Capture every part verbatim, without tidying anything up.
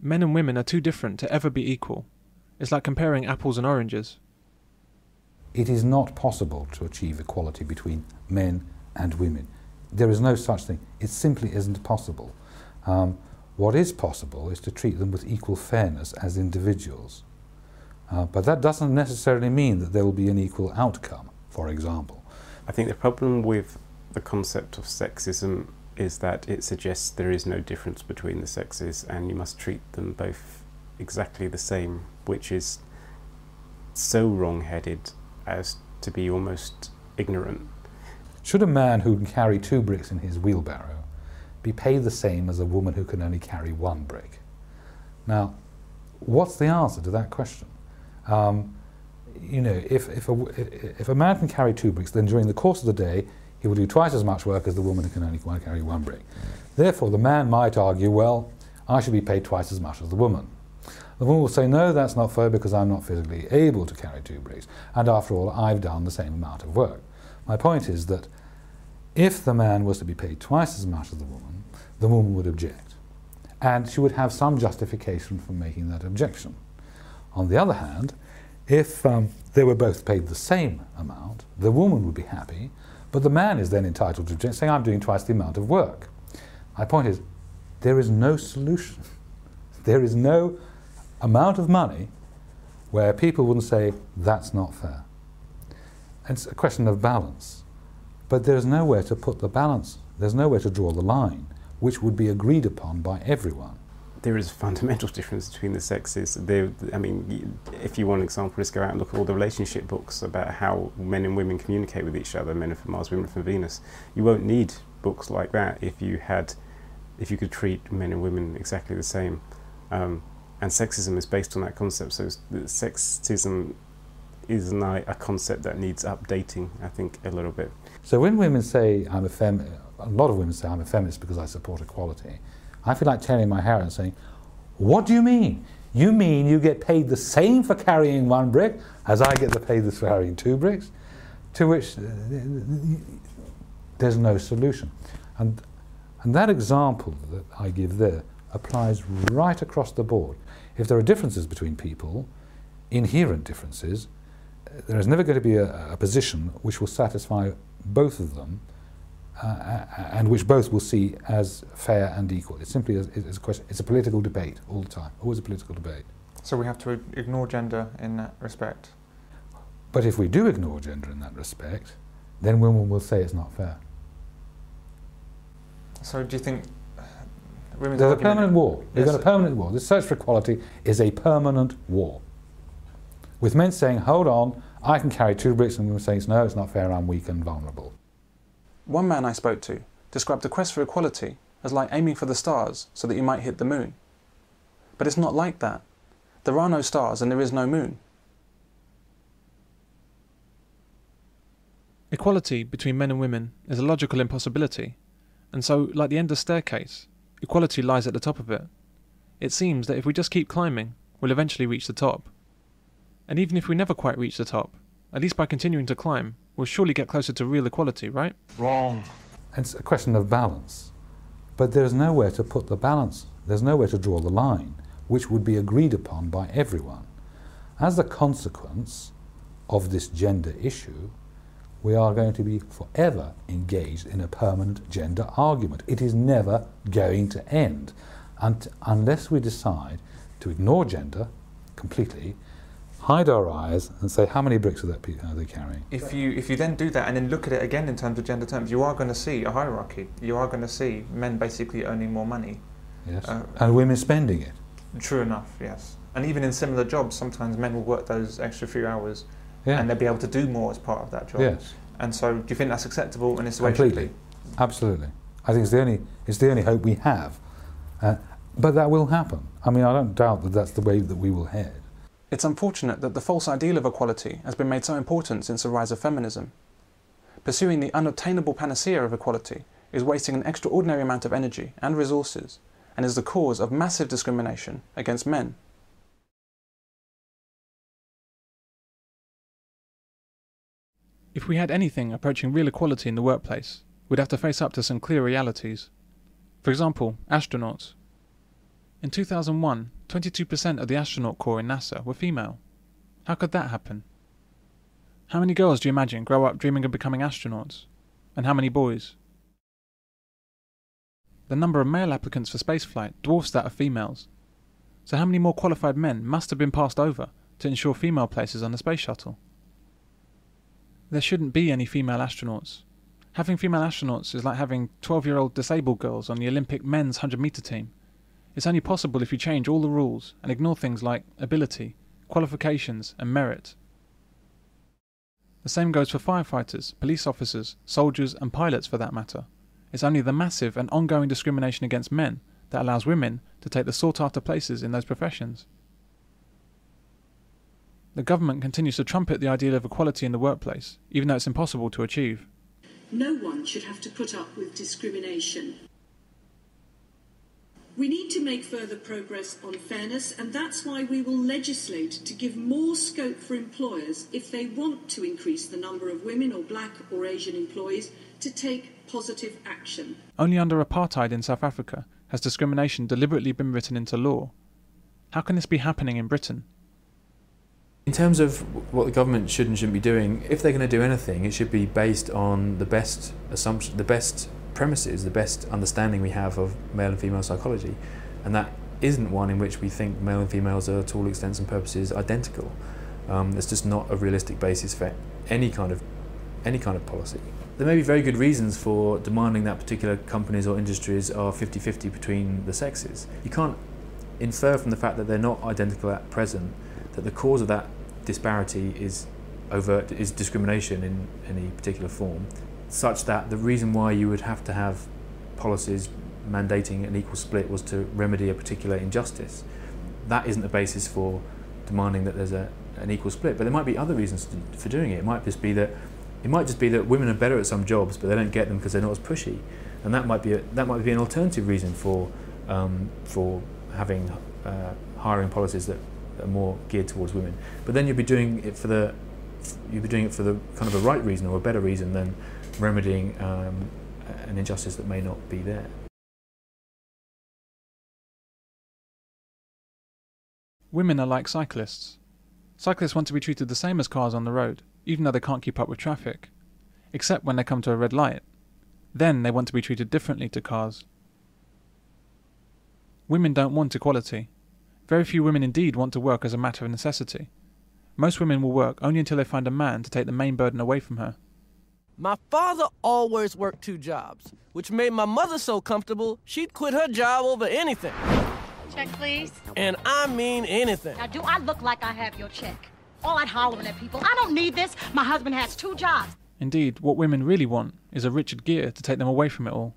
Men and women are too different to ever be equal. It's like comparing apples and oranges. It is not possible to achieve equality between men and women. There is no such thing. It simply isn't possible. Um, what is possible is to treat them with equal fairness as individuals. Uh, but that doesn't necessarily mean that there will be an equal outcome, for example. I think the problem with the concept of sexism is that it suggests there is no difference between the sexes and you must treat them both exactly the same, which is so wrong-headed as to be almost ignorant. Should a man who can carry two bricks in his wheelbarrow be paid the same as a woman who can only carry one brick? Now, what's the answer to that question? Um, you know, if, if, a, if a man can carry two bricks, then during the course of the day he will do twice as much work as the woman who can only carry one brick. Therefore, the man might argue, well, I should be paid twice as much as the woman. The woman will say, no, that's not fair because I'm not physically able to carry two bricks, and after all, I've done the same amount of work. My point is that if the man was to be paid twice as much as the woman, the woman would object, and she would have some justification for making that objection. On the other hand, if um, they were both paid the same amount, the woman would be happy, but the man is then entitled to object, saying, I'm doing twice the amount of work. My point is, there is no solution. There is no amount of money where people wouldn't say, that's not fair. It's a question of balance. But there's nowhere to put the balance. There's nowhere to draw the line, which would be agreed upon by everyone. There is a fundamental difference between the sexes. There, I mean, if you want an example, just go out and look at all the relationship books about how men and women communicate with each other, men are from Mars, women are from Venus. You won't need books like that if you had, if you could treat men and women exactly the same. Um, and sexism is based on that concept, so sexism is now a concept that needs updating, I think, a little bit. So when women say, I'm a fem, a lot of women say, I'm a feminist because I support equality, I feel like tearing my hair and saying, what do you mean? You mean you get paid the same for carrying one brick as I get the paid for carrying two bricks? To which uh, there's no solution. And, and that example that I give there applies right across the board. If there are differences between people, inherent differences, there is never going to be a, a position which will satisfy both of them uh, and which both will see as fair and equal. It's simply a, it's a question, it's a political debate all the time, always a political debate. So we have to ignore gender in that respect? But if we do ignore gender in that respect, then women will say it's not fair. So do you think women's There's a argument... permanent war. We've Yes. got a permanent war. The search for equality is a permanent war. With men saying, hold on, I can carry two bricks, and women saying, no, it's not fair, I'm weak and vulnerable. One man I spoke to described the quest for equality as like aiming for the stars so that you might hit the moon. But it's not like that. There are no stars and there is no moon. Equality between men and women is a logical impossibility, and so, like the endless staircase, equality lies at the top of it. It seems that if we just keep climbing, we'll eventually reach the top. And even if we never quite reach the top, at least by continuing to climb, we'll surely get closer to real equality, right? Wrong. It's a question of balance. But there's nowhere to put the balance. There's nowhere to draw the line, which would be agreed upon by everyone. As a consequence of this gender issue, we are going to be forever engaged in a permanent gender argument. It is never going to end un unless we decide to ignore gender completely, hide our eyes and say, how many bricks are, that pe are they carrying? If you, if you then do that and then look at it again in terms of gender terms, you are going to see a hierarchy. You are going to see men basically earning more money. Yes. Uh, and women spending it. True enough, yes. And even in similar jobs, sometimes men will work those extra few hours Yeah. and they'll be able to do more as part of that job. Yes. And so, do you think that's acceptable and it's the way it should Completely. be? Absolutely. I think it's the only, it's the only hope we have. Uh, but that will happen. I mean, I don't doubt that that's the way that we will head. It's unfortunate that the false ideal of equality has been made so important since the rise of feminism. Pursuing the unobtainable panacea of equality is wasting an extraordinary amount of energy and resources and is the cause of massive discrimination against men. If we had anything approaching real equality in the workplace, we'd have to face up to some clear realities. For example, astronauts. In two thousand one, twenty-two percent of the astronaut corps in NASA were female. How could that happen? How many girls do you imagine grow up dreaming of becoming astronauts? And how many boys? The number of male applicants for spaceflight dwarfs that of females. So how many more qualified men must have been passed over to ensure female places on the space shuttle? There shouldn't be any female astronauts. Having female astronauts is like having twelve-year-old disabled girls on the Olympic men's one hundred metre team. It's only possible if you change all the rules and ignore things like ability, qualifications and merit. The same goes for firefighters, police officers, soldiers and pilots for that matter. It's only the massive and ongoing discrimination against men that allows women to take the sought-after places in those professions. The government continues to trumpet the ideal of equality in the workplace, even though it's impossible to achieve. No one should have to put up with discrimination. We need to make further progress on fairness, and that's why we will legislate to give more scope for employers, if they want to increase the number of women or black or Asian employees, to take positive action. Only under apartheid in South Africa has discrimination deliberately been written into law. How can this be happening in Britain? In terms of what the government should and shouldn't be doing, if they're going to do anything, it should be based on the best assumption, the best premises, the best understanding we have of male and female psychology, and that isn't one in which we think male and females are, to all extents and purposes, identical. Um, it's just not a realistic basis for any kind of any kind of policy. There may be very good reasons for demanding that particular companies or industries are fifty fifty between the sexes. You can't infer from the fact that they're not identical at present that the cause of that disparity is overt, is discrimination in any particular form, such that the reason why you would have to have policies mandating an equal split was to remedy a particular injustice. That isn't the basis for demanding that there's a, an equal split, but there might be other reasons to, for doing it. It might just be that it might just be that women are better at some jobs, but they don't get them because they're not as pushy, and that might be a, that might be an alternative reason for um, for having uh, hiring policies that are more geared towards women. But then you'd be doing it for the you'd be doing it for the kind of a right reason or a better reason than remedying um, an injustice that may not be there. Women are like cyclists. Cyclists want to be treated the same as cars on the road, even though they can't keep up with traffic, except when they come to a red light. Then they want to be treated differently to cars. Women don't want equality. Very few women indeed want to work as a matter of necessity. Most women will work only until they find a man to take the main burden away from her. My father always worked two jobs, which made my mother so comfortable she'd quit her job over anything. Check, please. And I mean anything. Now, do I look like I have your check? All that hollering at people. I don't need this. My husband has two jobs. Indeed, what women really want is a Richard Gere to take them away from it all.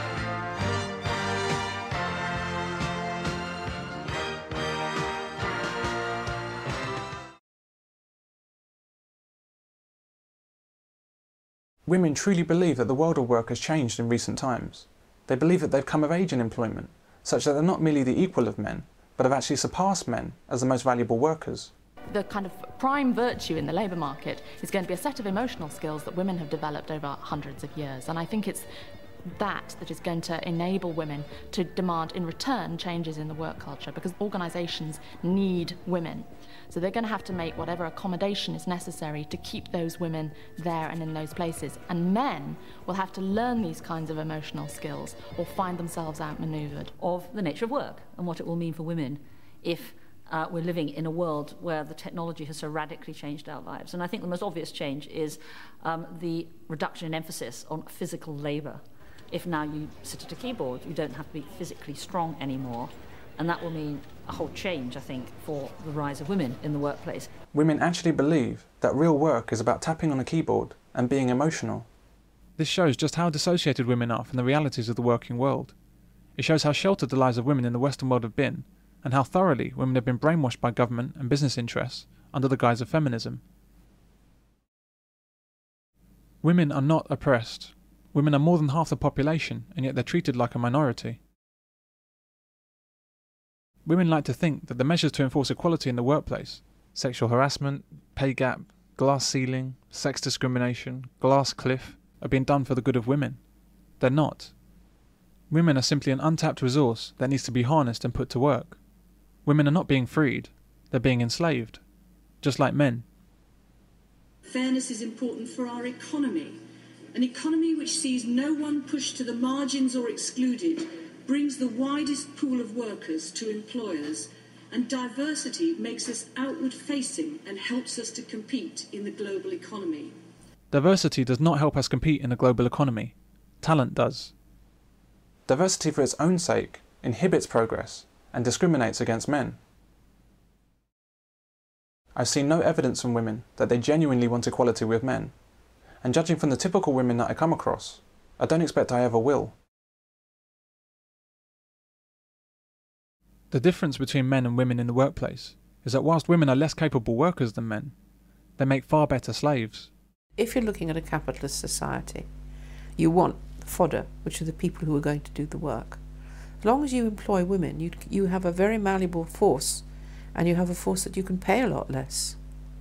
Women truly believe that the world of work has changed in recent times. They believe that they've come of age in employment, such that they're not merely the equal of men, but have actually surpassed men as the most valuable workers. The kind of prime virtue in the labour market is going to be a set of emotional skills that women have developed over hundreds of years, and I think it's that that is going to enable women to demand in return changes in the work culture, because organisations need women. So they're going to have to make whatever accommodation is necessary to keep those women there and in those places. And men will have to learn these kinds of emotional skills or find themselves outmanoeuvred. Of the nature of work and what it will mean for women if uh, we're living in a world where the technology has so radically changed our lives. And I think the most obvious change is um, the reduction in emphasis on physical labour. If now you sit at a keyboard, you don't have to be physically strong anymore. And that will mean a whole change, I think, for the rise of women in the workplace. Women actually believe that real work is about tapping on a keyboard and being emotional. This shows just how dissociated women are from the realities of the working world. It shows how sheltered the lives of women in the Western world have been, and how thoroughly women have been brainwashed by government and business interests under the guise of feminism. Women are not oppressed. Women are more than half the population, and yet they're treated like a minority. Women like to think that the measures to enforce equality in the workplace, sexual harassment, pay gap, glass ceiling, sex discrimination, glass cliff, are being done for the good of women. They're not. Women are simply an untapped resource that needs to be harnessed and put to work. Women are not being freed, they're being enslaved, just like men. Fairness is important for our economy. An economy which sees no one pushed to the margins or excluded brings the widest pool of workers to employers, and diversity makes us outward-facing and helps us to compete in the global economy. Diversity does not help us compete in a global economy. Talent does. Diversity for its own sake inhibits progress and discriminates against men. I've seen no evidence from women that they genuinely want equality with men, and judging from the typical women that I come across, I don't expect I ever will. The difference between men and women in the workplace is that whilst women are less capable workers than men, they make far better slaves. If you're looking at a capitalist society, you want fodder, which are the people who are going to do the work. As long as you employ women, you, you have a very malleable force, and you have a force that you can pay a lot less.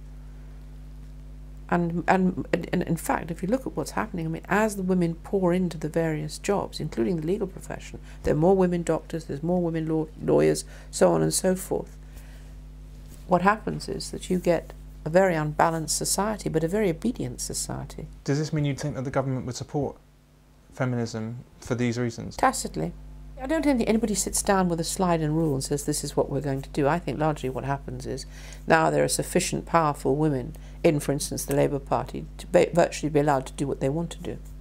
And, and, and in fact, if you look at what's happening, I mean, as the women pour into the various jobs, including the legal profession, there are more women doctors, there's more women law, lawyers, so on and so forth. What happens is that you get a very unbalanced society, but a very obedient society. Does this mean you think that the government would support feminism for these reasons? Tacitly. I don't think anybody sits down with a slide and rule and says this is what we're going to do. I think largely what happens is now there are sufficient powerful women in, for instance, the Labour Party to be, virtually be allowed to do what they want to do.